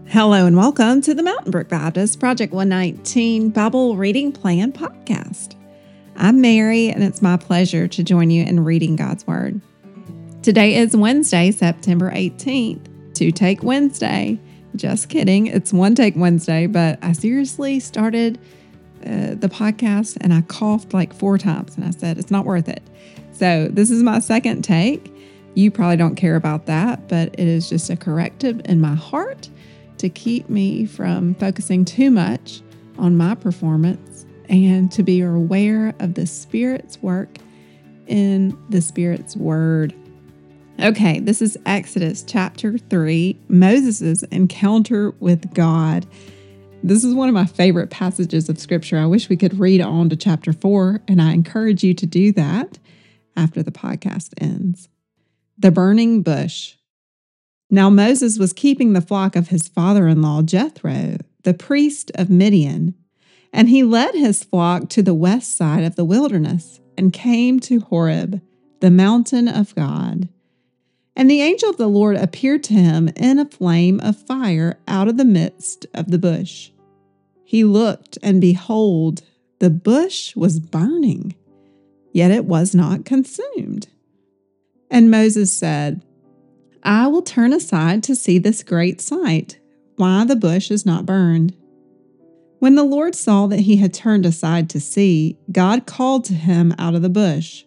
Hello and welcome to the Mountain Brook Baptist Project 119 Bible Reading Plan Podcast. I'm Mary, and it's my pleasure to join you in reading God's Word. Today is Wednesday, September 18th, Two Take Wednesday. Just kidding, it's One Take Wednesday, but I seriously started the podcast and I coughed like 4 times and I said, it's not worth it. So this is my second take. You probably don't care about that, but it is just a corrective in my heart to keep me from focusing too much on my performance and to be aware of the Spirit's work in the Spirit's Word. Okay, this is Exodus chapter 3, Moses' encounter with God. This is one of my favorite passages of Scripture. I wish we could read on to chapter 4, and I encourage you to do that after the podcast ends. The burning bush. Now Moses was keeping the flock of his father-in-law Jethro, the priest of Midian, and he led his flock to the west side of the wilderness and came to Horeb, the mountain of God. And the angel of the Lord appeared to him in a flame of fire out of the midst of the bush. He looked, and behold, the bush was burning, yet it was not consumed. And Moses said, I will turn aside to see this great sight, why the bush is not burned. When the Lord saw that he had turned aside to see, God called to him out of the bush,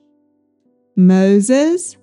Moses,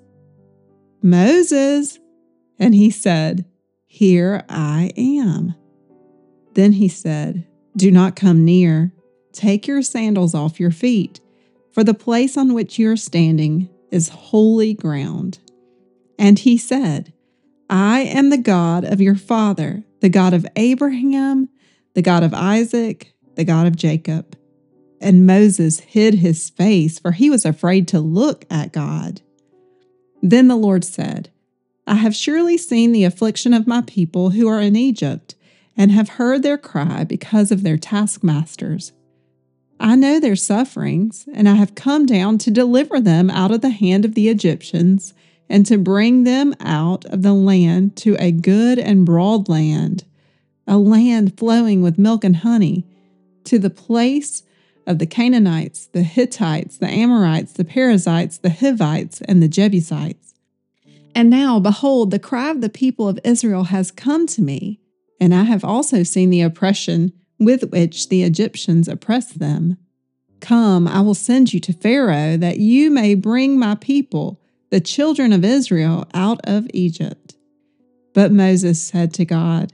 Moses. And he said, Here I am. Then he said, Do not come near. Take your sandals off your feet, for the place on which you are standing is holy ground. And he said, I am the God of your father, the God of Abraham, the God of Isaac, the God of Jacob. And Moses hid his face, for he was afraid to look at God. Then the Lord said, I have surely seen the affliction of my people who are in Egypt, and have heard their cry because of their taskmasters. I know their sufferings, and I have come down to deliver them out of the hand of the Egyptians, and to bring them out of the land to a good and broad land, a land flowing with milk and honey, to the place of the Canaanites, the Hittites, the Amorites, the Perizzites, the Hivites, and the Jebusites. And now, behold, the cry of the people of Israel has come to me, and I have also seen the oppression with which the Egyptians oppress them. Come, I will send you to Pharaoh, that you may bring my people, the children of Israel, out of Egypt. But Moses said to God,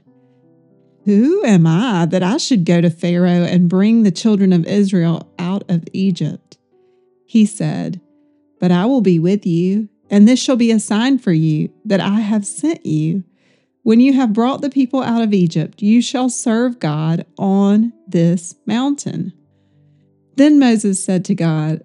Who am I that I should go to Pharaoh and bring the children of Israel out of Egypt? He said, But I will be with you, and this shall be a sign for you that I have sent you. When you have brought the people out of Egypt, you shall serve God on this mountain. Then Moses said to God,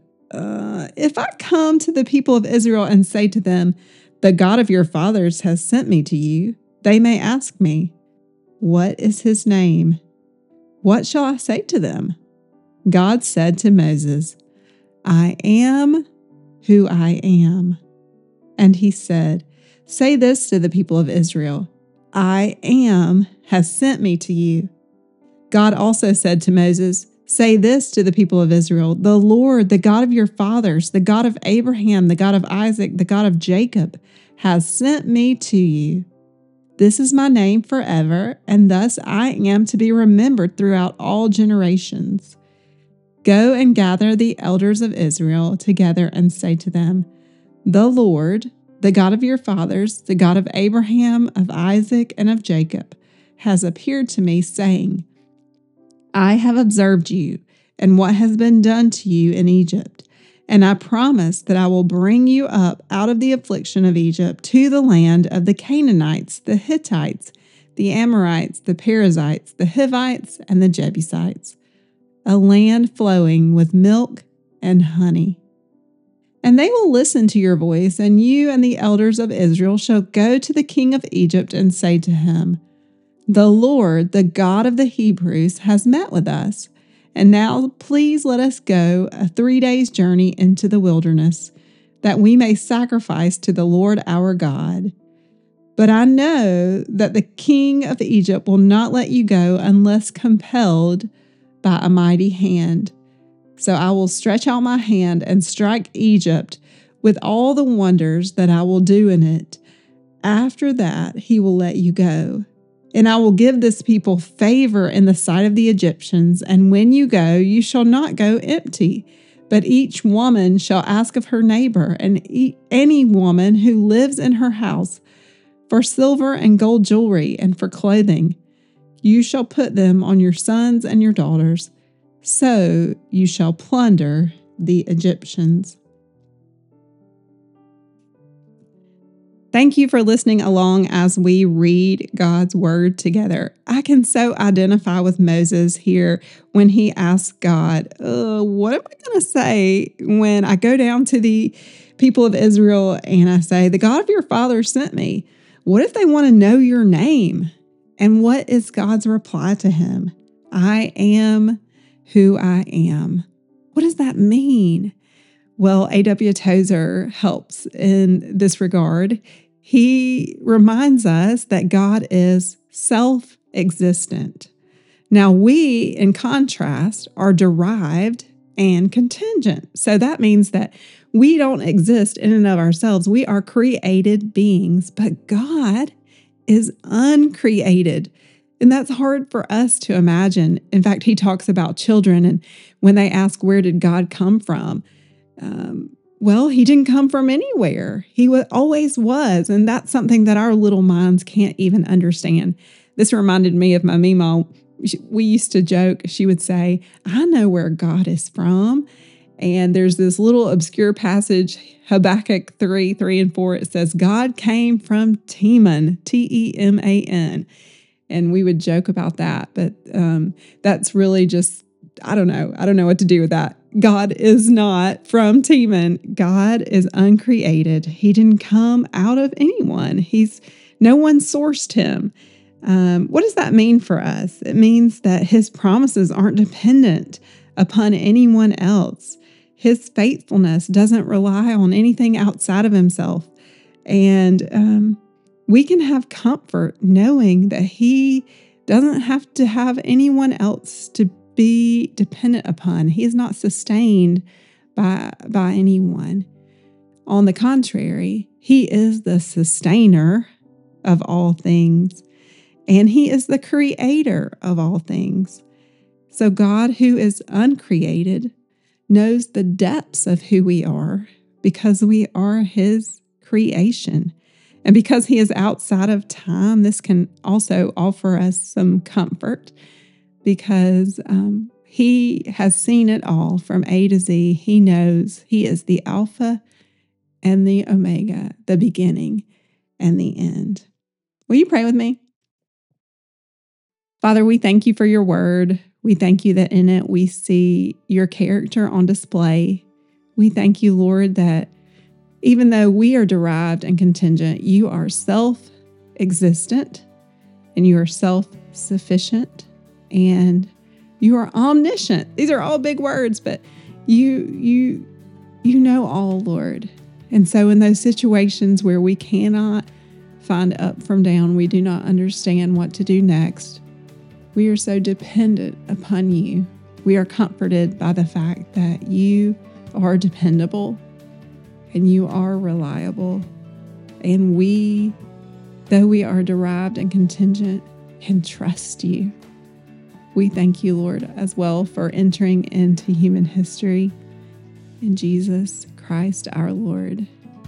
If I come to the people of Israel and say to them, The God of your fathers has sent me to you, they may ask me, What is his name? What shall I say to them? God said to Moses, I am who I am. And he said, Say this to the people of Israel, I am has sent me to you. God also said to Moses, Say this to the people of Israel, The Lord, the God of your fathers, the God of Abraham, the God of Isaac, the God of Jacob, has sent me to you. This is my name forever, and thus I am to be remembered throughout all generations. Go and gather the elders of Israel together and say to them, The Lord, the God of your fathers, the God of Abraham, of Isaac, and of Jacob, has appeared to me, saying, I have observed you and what has been done to you in Egypt, and I promise that I will bring you up out of the affliction of Egypt to the land of the Canaanites, the Hittites, the Amorites, the Perizzites, the Hivites, and the Jebusites, a land flowing with milk and honey. And they will listen to your voice, and you and the elders of Israel shall go to the king of Egypt and say to him, The Lord, the God of the Hebrews, has met with us. And now please let us go a 3 days' journey into the wilderness, that we may sacrifice to the Lord our God. But I know that the king of Egypt will not let you go unless compelled by a mighty hand. So I will stretch out my hand and strike Egypt with all the wonders that I will do in it. After that, he will let you go. And I will give this people favor in the sight of the Egyptians. And when you go, you shall not go empty, but each woman shall ask of her neighbor and any woman who lives in her house for silver and gold jewelry and for clothing. You shall put them on your sons and your daughters. So you shall plunder the Egyptians. Thank you for listening along as we read God's word together. I can so identify with Moses here when he asked God, what am I going to say when I go down to the people of Israel and I say, the God of your father sent me? What if they want to know your name? And what is God's reply to him? I am who I am. What does that mean? Well, A.W. Tozer helps in this regard. He reminds us that God is self-existent. Now, we, in contrast, are derived and contingent. So that means that we don't exist in and of ourselves. We are created beings, but God is uncreated. And that's hard for us to imagine. In fact, he talks about children, and when they ask, where did God come from? Well, he didn't come from anywhere. He always was. And that's something that our little minds can't even understand. This reminded me of my Mima. We used to joke. She would say, I know where God is from. And there's this little obscure passage, Habakkuk 3:3-4. It says, God came from Teman, Teman. And we would joke about that. But that's really just, I don't know what to do with that. God is not from Teman. God is uncreated. He didn't come out of anyone. No one sourced him. What does that mean for us? It means that his promises aren't dependent upon anyone else. His faithfulness doesn't rely on anything outside of himself. And we can have comfort knowing that he doesn't have to have anyone else to be dependent upon. He is not sustained by anyone. On the contrary, he is the sustainer of all things, and he is the creator of all things. So God, who is uncreated, knows the depths of who we are because we are his creation. And because he is outside of time, this can also offer us some comfort because he has seen it all from A to Z. He knows he is the Alpha and the Omega, the beginning and the end. Will you pray with me? Father, we thank you for your word. We thank you that in it we see your character on display. We thank you, Lord, that even though we are derived and contingent, you are self-existent and you are self-sufficient and you are omniscient. These are all big words, but you know all, Lord. And so in those situations where we cannot find up from down, we do not understand what to do next, we are so dependent upon you. We are comforted by the fact that you are dependable and you are reliable. And we, though we are derived and contingent, can trust you. We thank you, Lord, as well for entering into human history in Jesus Christ our Lord,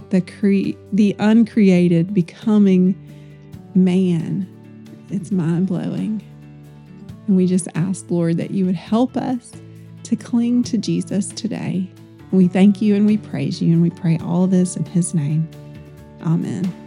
the uncreated becoming man. It's mind-blowing. And we just ask, Lord, that you would help us to cling to Jesus today. We thank you and we praise you and we pray all this in his name. Amen.